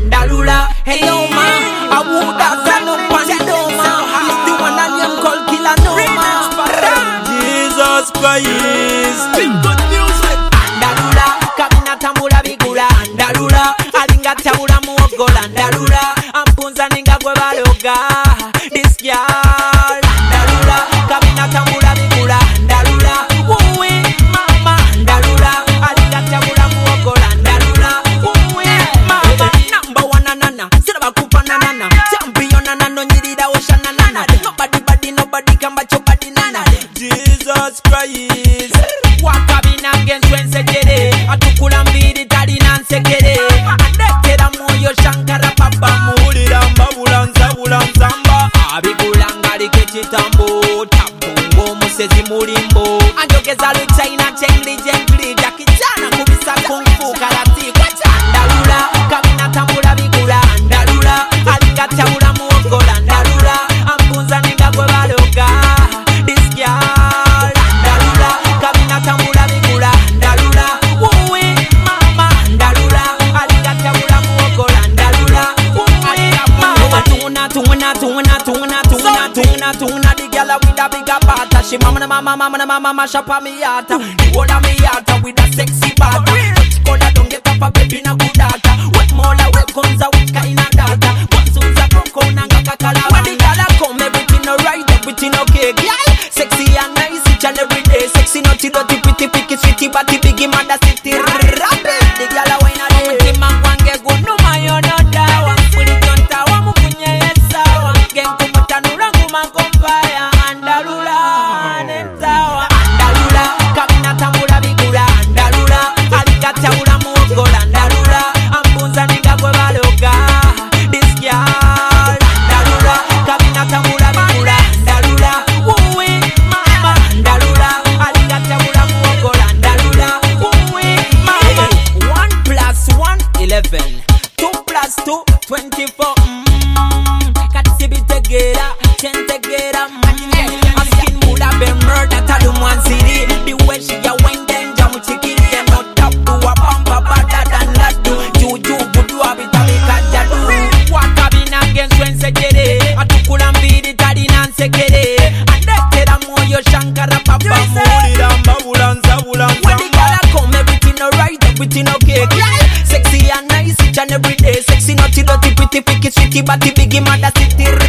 Andalula. Hey yo man, I would have done up on the doma. It's the one that name called Killer Noma. Jesus Christ. Good music. Andalula, kamina tambula bigula. Andalula, alinga tabula muogola. Andalula, ampunza ninga gwe baloga. This girl. Andalula, kamina tambula bigula. Andalula, wuwe mama. Andalula, alinga tabula muogola. Andalula, wuwe mama. Number one nanana, siraba kupa nanana. Champion nanano nyirida osha nanana. Nobody can match your body nana. Jesus Christ. Wakabina against when sekere. Atukula mbiri tali nan sekere. Adekera moyo shankara papa. Mulira mbabulanza bulanzamba. Abigulanga likichitambo. Tabungo musezi mulimbo. Anjogeza luchaina chengli jengli. Jakijana kubisa kung fu karati. Kwacha andalula. Kabina tambula bigula andalula. Alinga tabula muogola andalula. Ampunza ninga gwe baloga. This girl andalula. Kabina tambula bigula andalula. Wuwe mama andalula. Alinga tabula muogola andalula. Wuwe mama. Tuna the girl with a bigger pata. She mama mash up on me yata. The whole of me yata with a sexy pata. Touch color don't get up a baby na good data. What more la what guns a what kind of data. One soon's a crunk on and a kakala. When the girl a come everything alright, everything okay. Girl, sexy and nice each and every day. Sexy naughty dirty pretty picky sweetie body biggie mother city. Rapid the girl a wine a day. Mti mangwange gunu mayo no dawa. Puri jonta wa mukunye yesawa. Gen kumutanura ngumakompaya. Andalula nentawa. Andalula kabina tambula bigula. Andalula alika tabula muogola. Andalula ampunza ninga gwe baloga. This girl andalula kabina tambula bigula. Andalula wuwe mama. Andalula alika tabula muogola. Andalula wuwe mama. 1 + 1 11. 2 + 2 24. Katisibi tegera, chen tegera. Asking mula be murder talum one city. The way she a wine then jamu chikiri and not top to a bumper better than ladu. Juju budu abitabi kajadu. Wakabina against when sekere. Atukula mbiri tadi nan sekere. Adekera moyo shankara papa. Mulira mbabulanza When the girl a come everything alright, everything okay. Girl, sexy and nice each and every day. Sexy naughty dirty pretty picky sweetie body biggie mother city.